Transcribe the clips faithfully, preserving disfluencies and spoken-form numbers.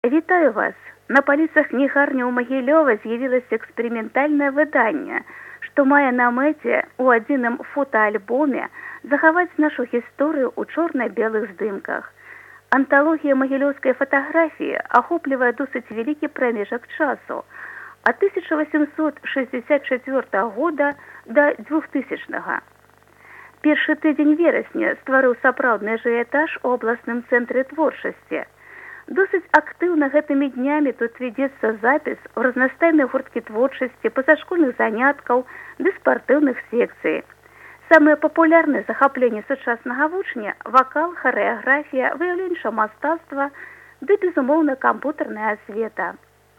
Вітаю вас! На паліцах кнігарні ў Магілёва з'явілася эксперыментальнае выданне, што мае на мэце ў адзіным фотаальбоме захаваць нашу гісторыю ў чорна-белых здымках. Анталогія магілёўскай фатаграфіі ахоплівае досыць вялікі прамежак часу ад тысяча васемсот шэсцьдзесят чацвёртага года да двухтысячнага. Першы тыдзень верасня стварыў сапраўдны ажыятаж у абласным цэнтры творчасці. Досыць актыўна гэтымі днямі тут вядзецца запіс у разнастайныя гурткі творчасці, пазашкольных заняткаў ды спартыўных секцый. Самыя папулярныя захапленні сучаснага вучня – вакал, харэаграфія, выяўленчае мастацтва ды, безумоўна, кампутарная асвета.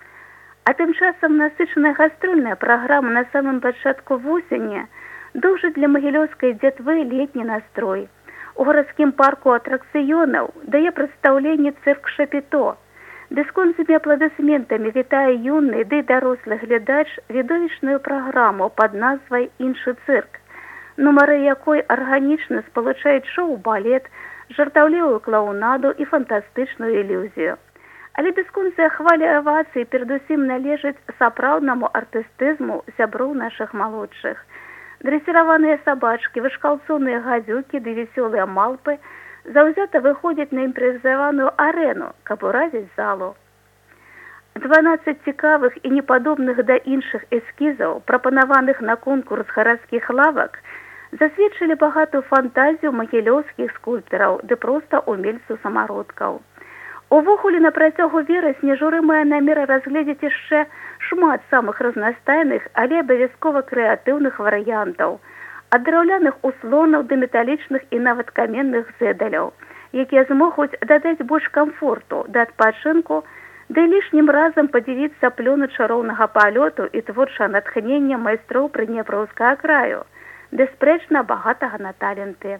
А тым часам насычаная гастрольная праграма на самым пачатку восені доўжыць для магілёўскай дзетвы летні настрой. У гарадскім парку атракцыёнаў дае прадстаўленне цырк «Шапіто». Дысконцымі апладысментамі вітае юны ды дарослы глядач відовішчную праграму пад назвай «Іншы цырк», нумары якой арганічна спалучаюць шоу-балет, жартаўлівую клоунаду і фантастычную ілюзію. Але бясконцыя хвалі авацыі перадусім належаць сапраўднаму артыстызму сяброў нашых малодшых. Дрэсіраваныя сабачкі, вышкалцоныя гадзюкі ды весёлыя малпы заўзята выходзяць на імпрэвізаваную арэну, каб уразіць залу. дванаццаць цікавых і непадобных да іншых эскізаў, прапанаваных на конкурс гарадскіх лавак, засведчылі багатую фантазію магілёўскіх скульптараў ды проста умельцаў-самародкаў. Увогуле, на працягу верасня журы мае намер разгледзець яшчэ шмат самых разнастайных, але абавязкова крэатыўных варыянтаў, ад драўляных услонаў да металічных і нават каменных зэдаляў, якія змогуць дадаць больш камфорту да адпачынку, ды лішнім разам падзівіцца плёну чароўнага палёту і творчага натхнення майстроў прыдняпроўскага краю, бясспрэчна багатага на таленты.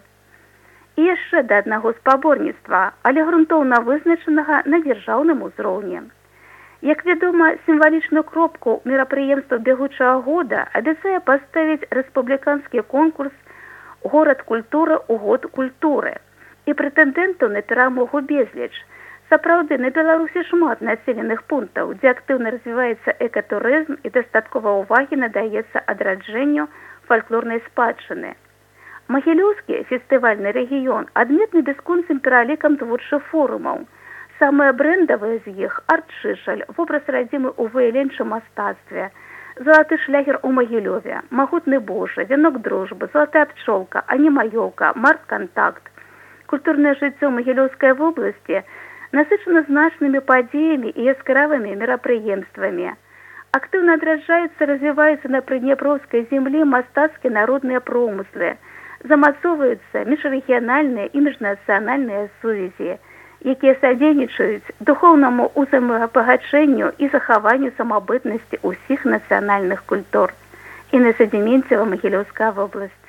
І яшчэ да аднаго спаборніцтва, але грунтоўна вызначанага на дзяржаўным узроўні. Як вядома, сімвалічную кропку мерапрыемства бягучага года абяцае паставіць рэспубліканскі конкурс «Горад культуры ў год культуры». І прэтэндэнтаў на перамогу безліч. Сапраўды, на Беларусі шмат населеных пунктаў, дзе актыўна развіваецца экатурызм і дастаткова ўвагі надаецца адраджэнню фальклорнай спадчыны. Магілёўскі фестывальны рэгіён адметны бясконцым пералікам творчых форумаў. Самыя брэндавыя з іх – арт-шышаль, вобраз радзімы ў выяўленчым мастацтве, залаты шлягер у Магілёве, магутны Божа, вянок дружбы, залатая пчолка, анімаёўка, март-кантакт. Культурнае жыццё Магілёўскай вобласці насычана значнымі падзеямі і яскравымі мерапрыемствамі. Актыўна адраджаюцца, развіваюцца на прыдняпроўскай землі мастацкія народныя промыслы, замацоўваюцца міжрэгіянальныя і міжнацыянальныя сувязі, якія садзейнічаюць духоўнаму ўзаемапагачэнню і захаванню самабытнасці ўсіх нацыянальных культур. Інна Садзіменцева, Магілёўская вобласць.